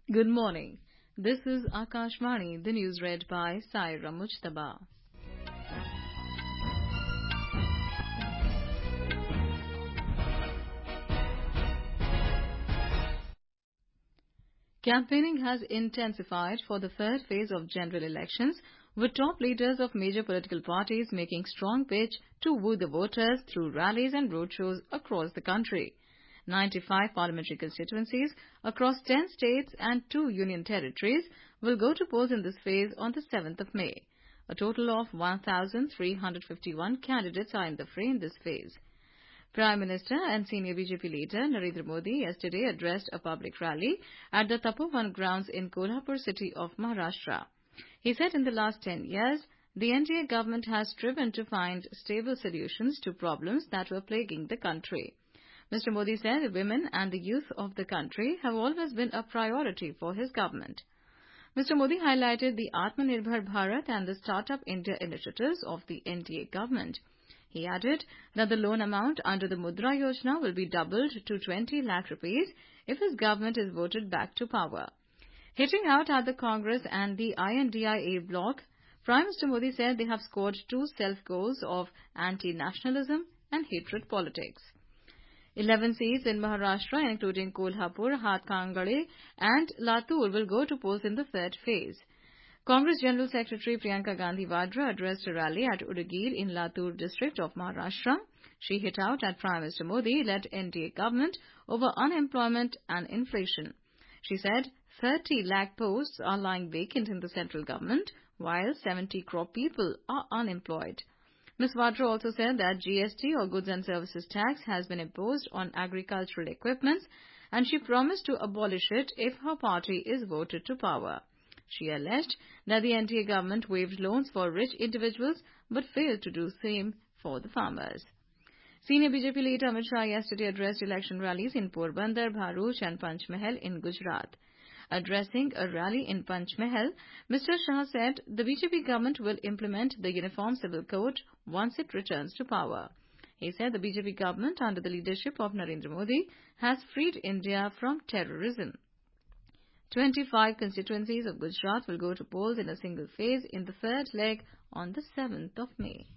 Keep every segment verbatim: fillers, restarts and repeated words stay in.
Good morning. This is Akashvani, the news read by Saira Mujtaba. Campaigning has intensified for the third phase of general elections, with top leaders of major political parties making strong pitch to woo the voters through rallies and roadshows across the country. ninety-five parliamentary constituencies across ten states and two union territories will go to polls in this phase on the seventh of May. A total of one thousand three hundred fifty-one candidates are in the fray in this phase. Prime Minister and senior B J P leader Narendra Modi yesterday addressed a public rally at the Tapovan grounds in Kolhapur city of Maharashtra. He said in the last ten years, the N D A government has striven to find stable solutions to problems that were plaguing the country. Mister Modi said women and the youth of the country have always been a priority for his government. Mister Modi highlighted the Atmanirbhar Bharat and the Startup India initiatives of the N D A government. He added that the loan amount under the Mudra Yojana will be doubled to twenty lakh rupees if his government is voted back to power. Hitting out at the Congress and the I N D I A bloc, Prime Minister Modi said they have scored two self-goals of anti-nationalism and hatred politics. Eleven seats in Maharashtra, including Kolhapur, Hathkangade and Latur, will go to polls in the third phase. Congress General Secretary Priyanka Gandhi Vadra addressed a rally at Udagir in Latur district of Maharashtra. She hit out at Prime Minister Modi-led N D A government over unemployment and inflation. She said thirty lakh posts are lying vacant in the central government, while seventy crore people are unemployed. Miz Vadra also said that G S T or Goods and Services Tax has been imposed on agricultural equipments and she promised to abolish it if her party is voted to power. She alleged that the N D A government waived loans for rich individuals but failed to do the same for the farmers. Senior B J P leader Amit Shah yesterday addressed election rallies in Porbandar, Bharuch and Panchmahal in Gujarat. Addressing a rally in Panchmahal, Mister Shah said the B J P government will implement the Uniform Civil Code once it returns to power. He said the B J P government under the leadership of Narendra Modi has freed India from terrorism. twenty-five constituencies of Gujarat will go to polls in a single phase in the third leg on the seventh of May.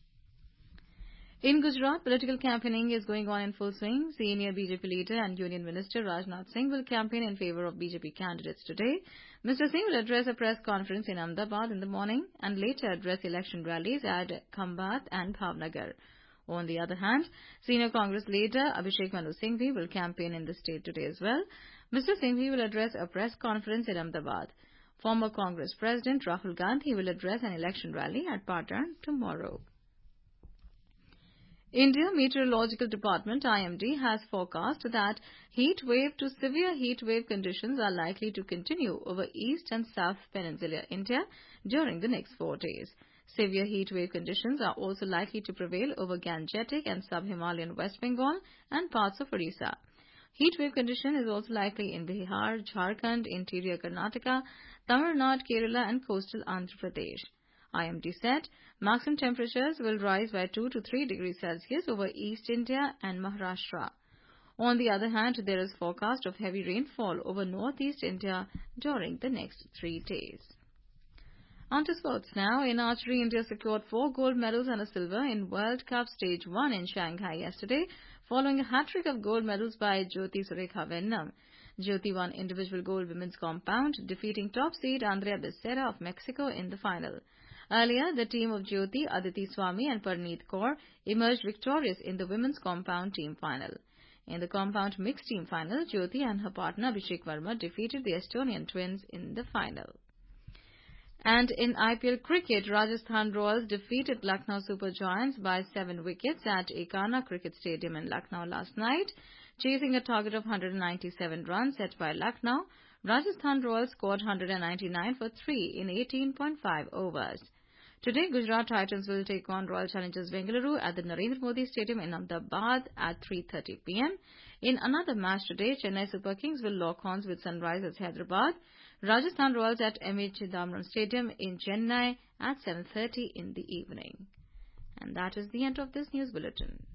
In Gujarat, political campaigning is going on in full swing. Senior B J P leader and Union Minister Rajnath Singh will campaign in favour of B J P candidates today. Mister Singh will address a press conference in Ahmedabad in the morning and later address election rallies at Khambat and Bhavnagar. On the other hand, senior Congress leader Abhishek Manu Singhvi will campaign in the state today as well. Mister Singhvi will address a press conference in Ahmedabad. Former Congress President Rahul Gandhi will address an election rally at Patan tomorrow. India Meteorological Department I M D has forecast that heat wave to severe heat wave conditions are likely to continue over east and south peninsular India during the next four days. Severe heat wave conditions are also likely to prevail over Gangetic and sub-Himalayan West Bengal and parts of Odisha. Heat wave condition is also likely in Bihar, Jharkhand, interior Karnataka, Tamil Nadu, Kerala and coastal Andhra Pradesh. I M D said maximum temperatures will rise by two to three degrees Celsius over East India and Maharashtra. On the other hand, there is forecast of heavy rainfall over Northeast India during the next three days. On to sports now. In archery, India secured four gold medals and a silver in World Cup Stage one in Shanghai yesterday, following a hat-trick of gold medals by Jyoti Surekha Vennam. Jyoti won individual gold women's compound, defeating top seed Andrea Becerra of Mexico in the final. Earlier, the team of Jyoti, Aditi Swami and Parneet Kaur emerged victorious in the women's compound team final. In the compound mixed team final, Jyoti and her partner Abhishek Verma defeated the Estonian twins in the final. And in I P L cricket, Rajasthan Royals defeated Lucknow Super Giants by seven wickets at Ekana Cricket Stadium in Lucknow last night. Chasing a target of one hundred ninety-seven runs set by Lucknow, Rajasthan Royals scored one hundred ninety-nine for three in eighteen point five overs. Today, Gujarat Titans will take on Royal Challengers Bengaluru at the Narendra Modi Stadium in Ahmedabad at three thirty p m In another match today, Chennai Super Kings will lock horns with Sunrisers Hyderabad. Rajasthan Royals at M A Chidambaram Stadium in Chennai at seven thirty in the evening. And that is the end of this news bulletin.